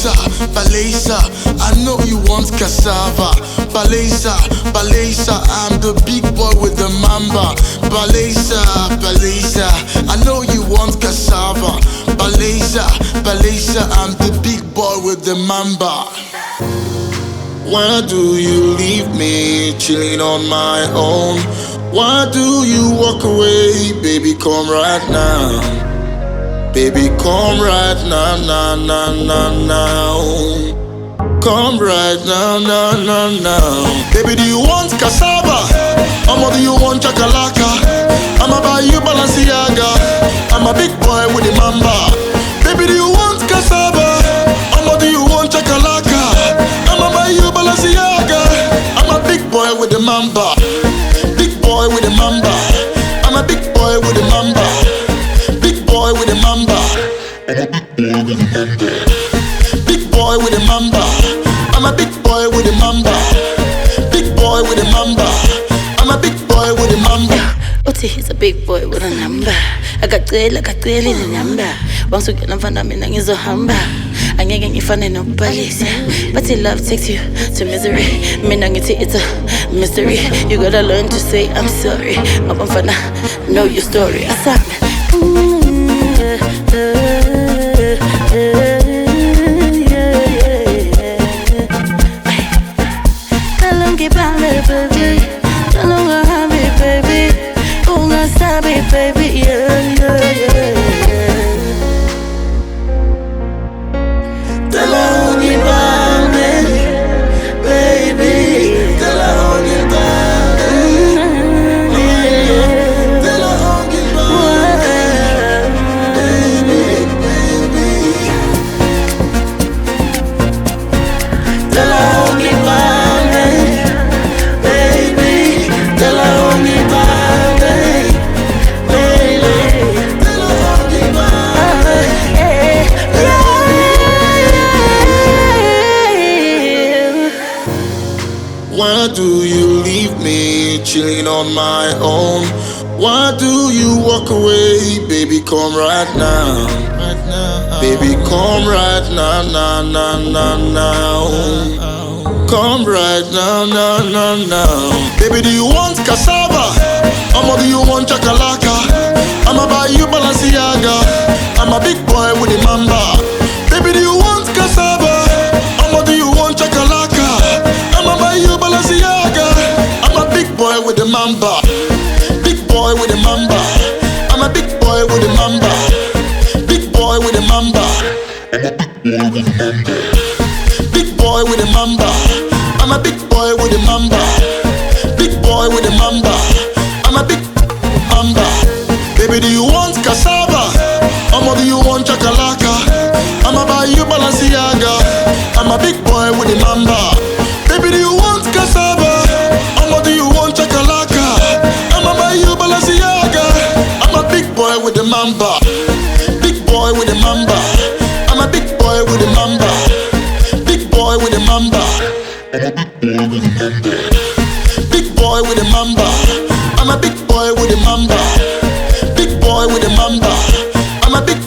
Baleza, Baleza, I know you want cassava. Baleza, Baleza, I'm the big boy with the mamba. Baleza, Baleza, I know you want cassava. Baleza, Baleza, I'm the big boy with the mamba. Why do you leave me chilling on my own? Why do you walk away? Baby, come right now. Baby, come right now, now, now, now, now. Come right now, now, now, now. Baby, do you want cassava? Or do you want chakalaka? I'ma buy you Balenciaga. I'm a big boy with the mamba. Baby, do you want cassava? Or do you want chakalaka? I'ma buy you Balenciaga. I'm a big boy with the mamba. Big boy with the mamba. I'm a big boy with the mamba. Big boy with the mamba. Big boy with the mamba. I'm a big boy with the mamba. Big boy with the mamba. I'm a big boy with the mamba. Uthi he's a big boy with a number. Akacela in number. Wangisuke mfana mina ngizohamba. Angeke ngifane nokubhalisa. But love takes you to misery. Mina ngithi it's a mystery. You gotta learn to say I'm sorry. Mfana, know your story. Asame. Baby, yeah, yeah, yeah. Tell her only about me, baby. Tell her only about me. Tell her only about me, baby. Tell her only about me, baby. Tell her only about me. Why do you leave me chilling on my own? Why do you walk away? Baby, come right now. Baby, come right now, now, now, now, now. Come right now, now, now, now. Baby, do you want cassava? Or do you want chakalaka? I'ma buy you Balenciaga. I'm a big boy with the mamba. Baby, do you want cassava? Or do you want chakalaka? I'ma buy you Balenciaga. I'm a big boy with the mamba. Big boy with the mamba. I'm a big boy with the mamba. Big boy with the mamba. Big boy with the mamba. I'm a big boy with the mamba. Big boy with the mamba. I'm a big mamba. Baby, do you want cassava? Or do you want chakalaka? I'ma buy you Balenciaga. I'm a big boy with the mamba. Baby, do you want cassava? Or do you want chakalaka? I'ma buy you Balenciaga. I'm a big boy with the mamba. Big boy with the mamba. I'm a big boy with the mamba. Big boy with the mamba. Big boy with the mamba. I'm a big boy with the mamba. Big boy with the mamba. I'm a big